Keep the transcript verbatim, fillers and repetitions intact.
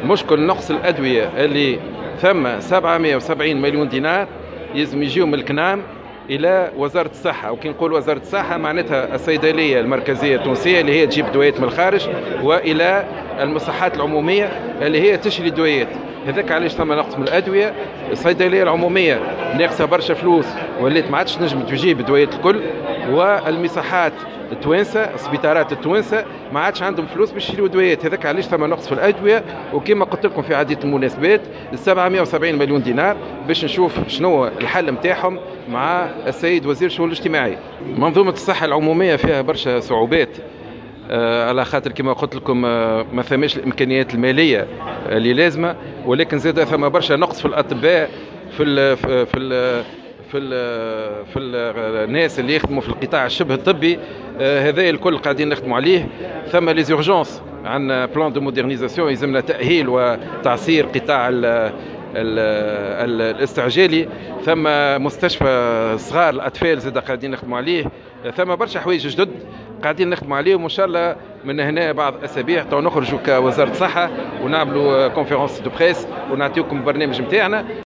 مشكل نقص الأدوية اللي ثم سبعمائة وسبعين مليون دينار يلزم يجيو من الكنام الى وزاره الصحه. وكي نقول وزاره الصحه معناتها الصيدليه المركزيه التونسيه اللي هي تجيب دويات من الخارج، والى المصحات العموميه اللي هي تشري دويات. هذاك علاش ثم نقص من الادويه. الصيدليه العموميه ناقصه برشا فلوس ولات ما عادش نجم تجيب الدويات الكل، والمصحات التوانسه السبيطارات التوانسه ما عادش عندهم فلوس باش يشريوا دويات. هذاك علاش ثم نقص في الادويه. وكما قلت لكم في عديد المناسبات سبعمائة وسبعين مليون دينار باش نشوف شنو الحل نتاعهم مع السيد وزير الشؤون الاجتماعيه. منظومه الصحه العموميه فيها برشا صعوبات، آه على خاطر كما قلت لكم آه ما ثماش الامكانيات الماليه اللي لازمه، ولكن زاد ثم برشا نقص في الاطباء، في ال في ال في ال في الناس اللي يخدموا في القطاع الشبه الطبي. آه هذا الكل قاعدين نخدموا عليه. ثم لي زورجونس، عندنا بلان دو مودرنيزاسيون يلزمنا تاهيل وتعصير قطاع ال ال ال الاستعجالي. ثم مستشفى صغار الاطفال زاد قاعدين نخدموا عليه. ثم برشا حوايج جدد قاعدين نخدموا عليهم، وان شاء الله من هنا بعض اسابيع تو نخرجوا كوزاره الصحه ونعملوا كونفيرونس دو بريس ونعطيوكم البرنامج نتاعنا.